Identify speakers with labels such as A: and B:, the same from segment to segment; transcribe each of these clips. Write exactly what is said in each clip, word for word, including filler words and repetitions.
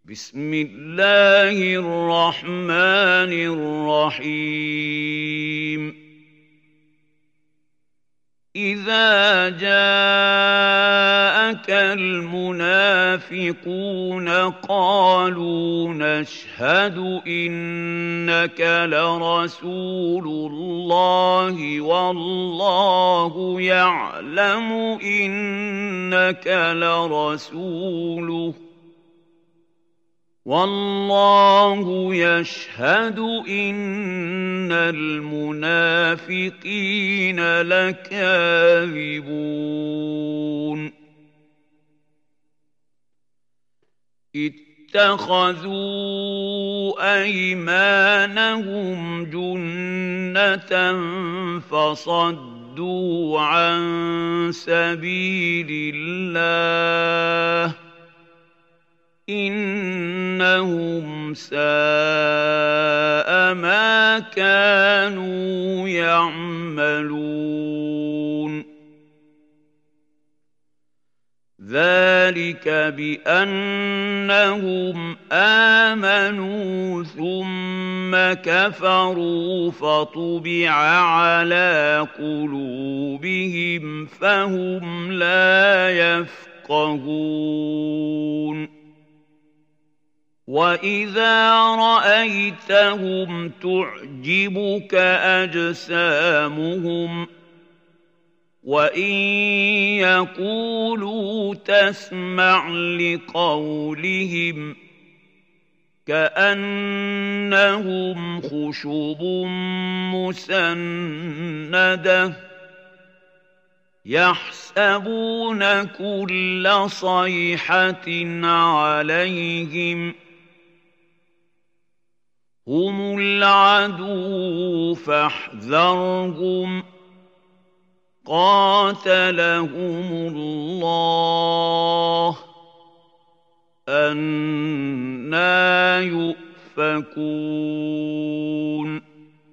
A: بسم الله الرحمن الرحيم إذا جاءك المنافقون قالوا نشهد إنك لرسول الله والله يعلم إنك لرسوله والله يشهد إن المنافقين لكاذبون اتخذوا أيمانهم جنة فصدوا عن سبيل الله إنهم ساء ما كانوا يعملون ذلك بأنهم آمنوا ثم كفروا فطبع على قلوبهم فهم لا يفقهون وَإِذَا رَأَيْتَهُمْ تُعْجِبُكَ أَجْسَامُهُمْ وَإِنْ يَقُولُوا تَسْمَعْ لِقَوْلِهِمْ كَأَنَّهُمْ خُشُبٌ مُّسَنَّدَةٌ يَحْسَبُونَ كُلَّ صَيْحَةٍ عَلَيْهِمْ هم العدو فاحذرهم قاتلهم الله أَنَّىٰ يُؤْفَكُونَ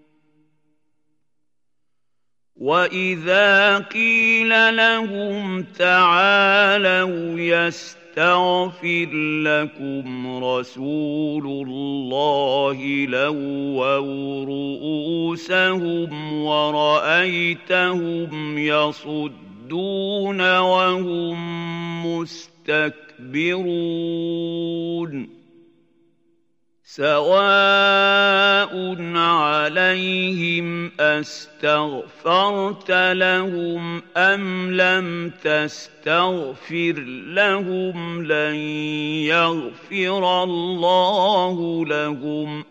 A: وَإِذَا قِيلَ لَهُمْ تَعَالَوْا يَسْتَغْفِرْ لَكُمْ رَسُولُ اللَّهِ لَوَّوْا رُءُوسَهُمْ وَرَأَيْتَهُمْ يَصُدُّونَ وَهُمْ مُسْتَكْبِرُونَ سواء عليهم أستغفرت لهم أم لم تستغفر لهم لن يغفر الله لهم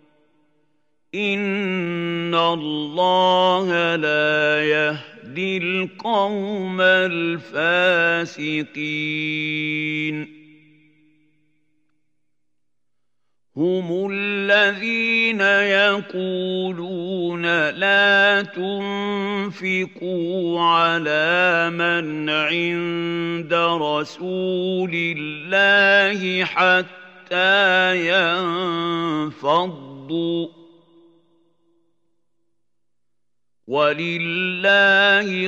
A: إن الله لا يهدي القوم الفاسقين هم الذين يقولون لا تنفقوا على من عند رسول الله حتى ينفضوا ولله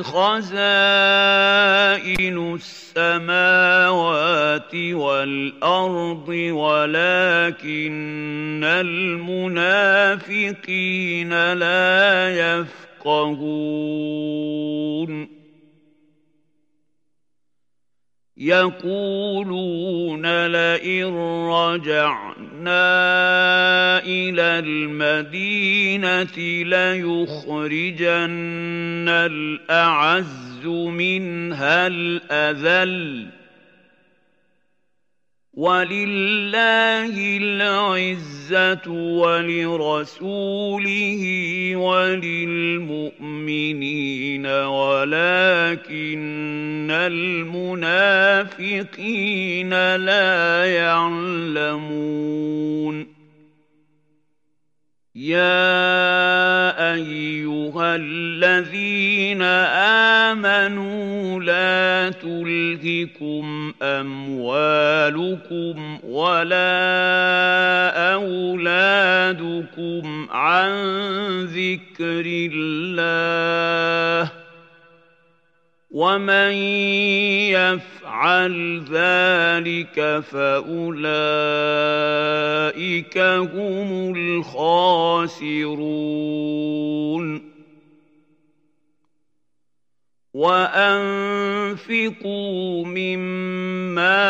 A: خزائن السماوات والأرض ولكن المنافقين لا يفقهون يقولون لئن رجعنا إلى المدينة ليخرجن الأعز منها الأذل ولله العزة ولرسوله وللمؤمنين ولكن المنافقين لا يعلمون يا أيها الذين آمنوا لا تلهكم أموالكم ولا أولادكم عن ذكر الله ومن يفعل يفعل ذلك فأولئك هم الخاسرون وأنفقوا مما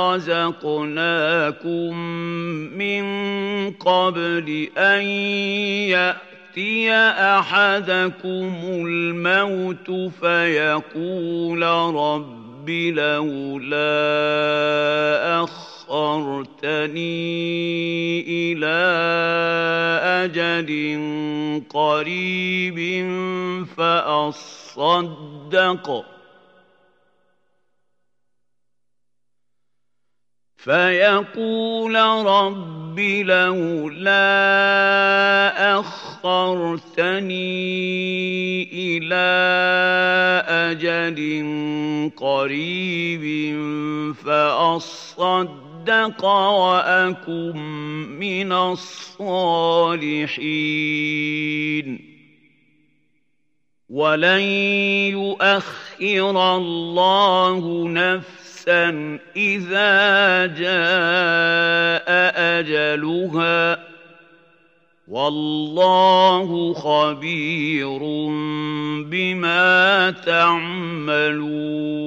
A: رزقناكم من قبل أن يأتي أحدكم الموت فيقول رب لولا أخرتني إلى أجل قريب فأصدق فيقول رب لولا أخرتني إلى أجل قريب فأصدق وأكن من الصالحين ولن يؤخر الله نفسا إذا جاء أجلها والله خبير بما تعملون